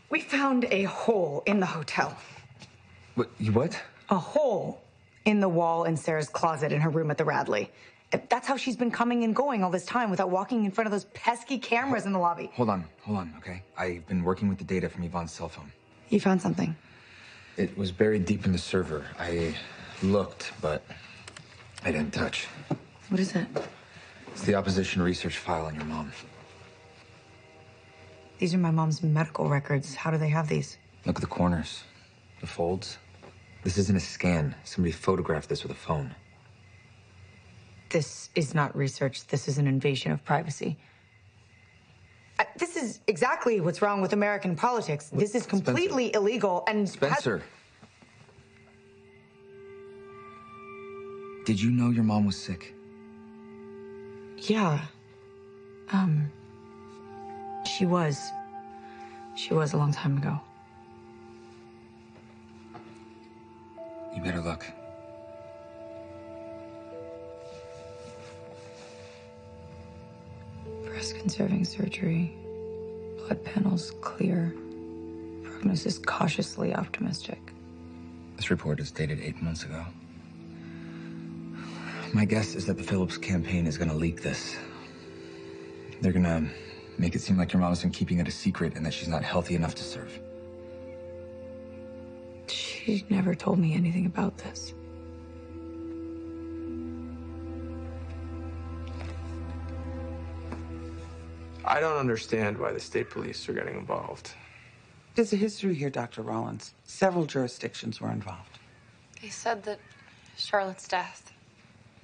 We found a hole in the hotel. What? You what? A hole in the wall in Sarah's closet in her room at the Radley. That's how she's been coming and going all this time without walking in front of those pesky cameras in the lobby. Hold on, okay? I've been working with the data from Yvonne's cell phone. You found something? It was buried deep in the server. I looked, but I didn't touch. What is it? It's the opposition research file on your mom. These are my mom's medical records. How do they have these? Look at the corners, the folds. This isn't a scan. Somebody photographed this with a phone. This is not research. This is an invasion of privacy. This is exactly what's wrong with American politics. This is completely illegal and... Spencer. Did you know your mom was sick? Yeah. She was. She was a long time ago. You better look. Breast-conserving surgery. Blood panels clear. Prognosis cautiously optimistic. This report is dated 8 months ago. My guess is that the Phillips campaign is gonna leak this. They're gonna make it seem like your mom's been keeping it a secret and that she's not healthy enough to serve. She never told me anything about this. I don't understand why the state police are getting involved. There's a history here, Dr. Rollins. Several jurisdictions were involved. They said that Charlotte's death